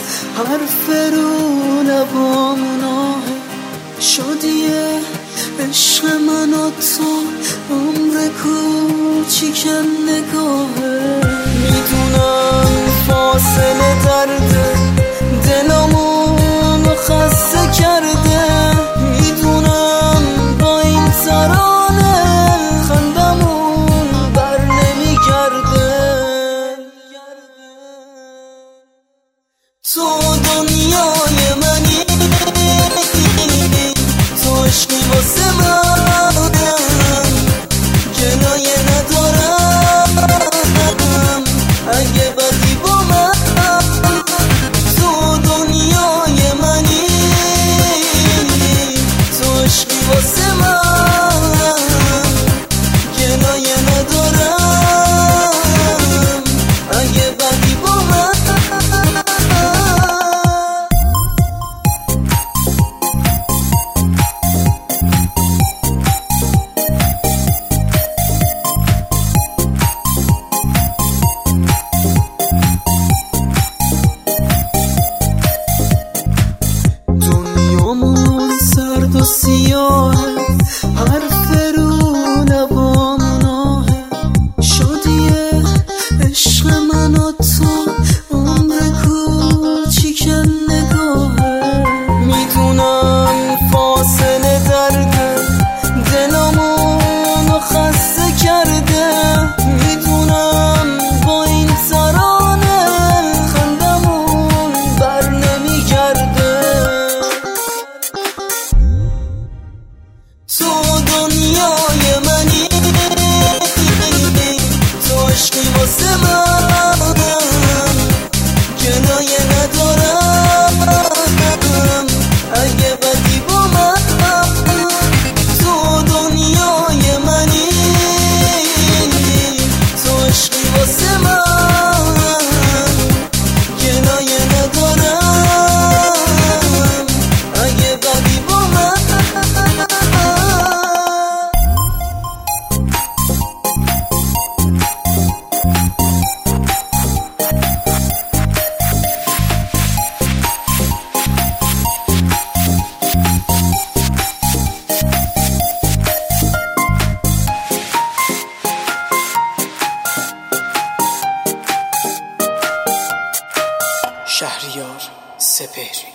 حرف رو لبام ناهه شادیه عشق من و تو عمر کوچیک نگاهه میدونم فاصله درده دلمون خسته کرده میدونم با این ترانه خندمون بر نمیگرده تو دنیای منی تو عشقی واسه من گنایه ندارم اگه بدی با من تو دنیای منی تو عشقی واسه من گنایه ندارم اگه بدی با من سرد و سیاه حرف رو لبام ناهه شادیه عشق من و تو عمر کوچیک نگاهه میدونم فاصله درده دلمون خسته کرده میدونم با این ترانه خندمون بر نمیگرده تو دنیای منی تو عشقی واسه من گنایه ندارم اگه بدی با من تو دنیای منی تو عشقی واسه من گنایه ندارم اگه بدی با من شهریار سپهری.